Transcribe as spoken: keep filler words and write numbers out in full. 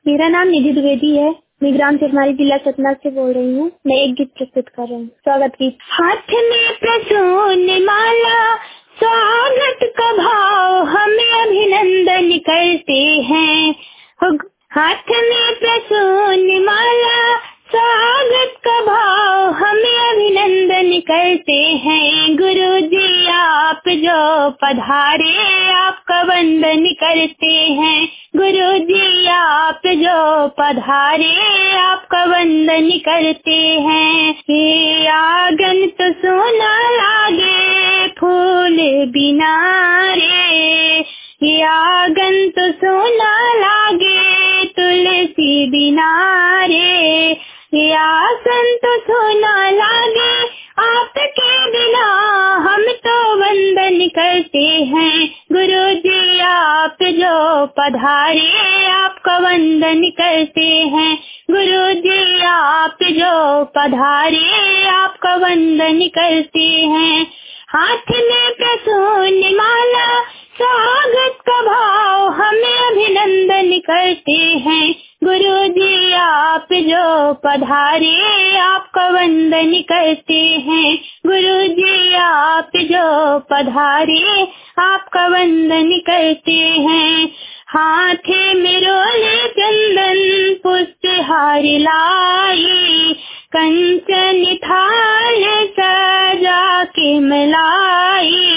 मेरा नाम निधि द्विवेदी है। मैं ग्राम तिरमारी जिला सतना से बोल रही हूँ। मैं एक गीत प्रस्तुत कर रही हूँ। स्वागत गीत। हाथ में प्रसून माला स्वागत का भाव हमें अभिनंदन करते हैं। हाथ में प्रसून माला स्वागत का भाव हमें अभिनंदन करते हैं। गुरु जी आप जो पधारे आपका वंदन करते हैं। गुरु जी आप जो पधारे आपका वंदन करते हैं। ये आंगन तो सोना लागे फूल बिना रे, ये आंगन तो सोना लागे तुलसी बिना रे, ये आसन तो सोना लागे आपके बिना हम तो वंदन करते हैं। गुरु जी आप जो पधारे आपका वंदन करते हैं। गुरु जी आप जो पधारे आपका वंदन करते हैं। हाथ में प्रसून माला स्वागत का भाव हमें अभिनंदन करते हैं। गुरु जी आप जो पधारे आपका वंदन करते हैं। गुरु जी आप जो पधारे आपका वंदन करते हैं। हाथे में रोले चंदन पुष्प हार लाई, कंचन थाल सजा के मलाई,